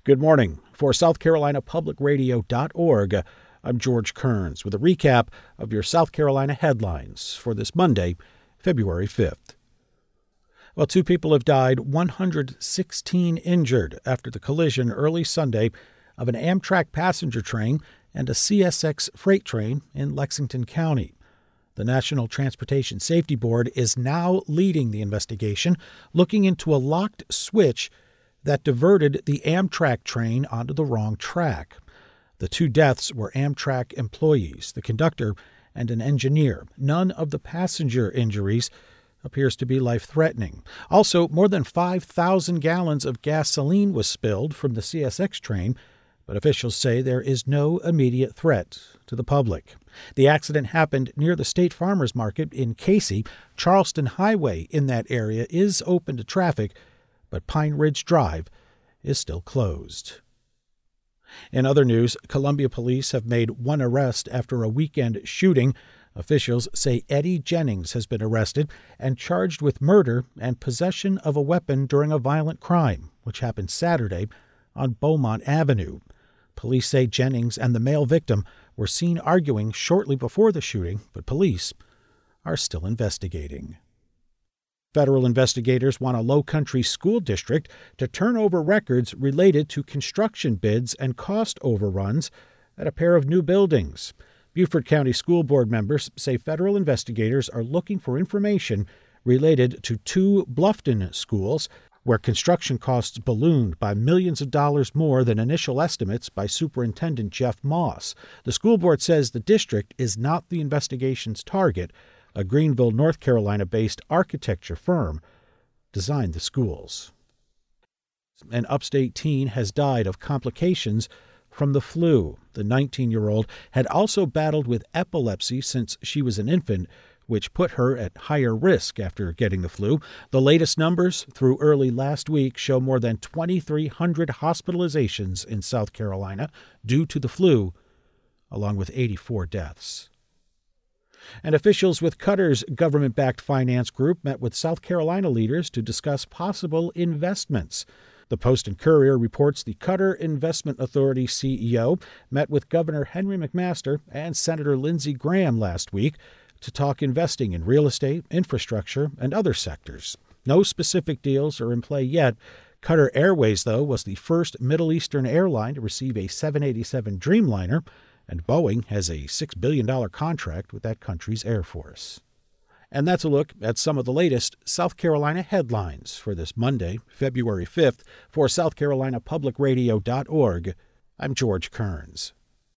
Good morning. For SouthCarolinaPublicRadio.org, I'm George Kearns with a recap of your South Carolina headlines for this Monday, February 5th. Well, 2 people have died, 116 injured after the collision early Sunday of an Amtrak passenger train and a CSX freight train in Lexington County. The National Transportation Safety Board is now leading the investigation, looking into a locked switch that diverted the Amtrak train onto the wrong track. The 2 deaths were Amtrak employees, the conductor and an engineer. None of the passenger injuries appears to be life-threatening. Also, more than 5,000 gallons of gasoline was spilled from the CSX train, but officials say there is no immediate threat to the public. The accident happened near the State Farmers Market in Casey. Charleston Highway in that area is open to traffic, but Pine Ridge Drive is still closed. In other news, Columbia police have made 1 arrest after a weekend shooting. Officials say Eddie Jennings has been arrested and charged with murder and possession of a weapon during a violent crime, which happened Saturday on Beaumont Avenue. Police say Jennings and the male victim were seen arguing shortly before the shooting, but police are still investigating. Federal investigators want a Low-Country school district to turn over records related to construction bids and cost overruns at a pair of new buildings. Beaufort County School Board members say federal investigators are looking for information related to 2 Bluffton schools where construction costs ballooned by millions of dollars more than initial estimates by Superintendent Jeff Moss. The school board says the district is not the investigation's target. A Greenville, North Carolina-based architecture firm designed the schools. An upstate teen has died of complications from the flu. The 19-year-old had also battled with epilepsy since she was an infant, which put her at higher risk after getting the flu. The latest numbers through early last week show more than 2,300 hospitalizations in South Carolina due to the flu, along with 84 deaths. And officials with Qatar's government-backed finance group met with South Carolina leaders to discuss possible investments. The Post and Courier reports the Qatar Investment Authority CEO met with Governor Henry McMaster and Senator Lindsey Graham last week to talk investing in real estate, infrastructure, and other sectors. No specific deals are in play yet. Qatar Airways, though, was the first Middle Eastern airline to receive a 787 Dreamliner, and Boeing has a $6 billion contract with that country's Air Force. And that's a look at some of the latest South Carolina headlines for this Monday, February 5th. For SouthCarolinaPublicRadio.org, I'm George Kearns.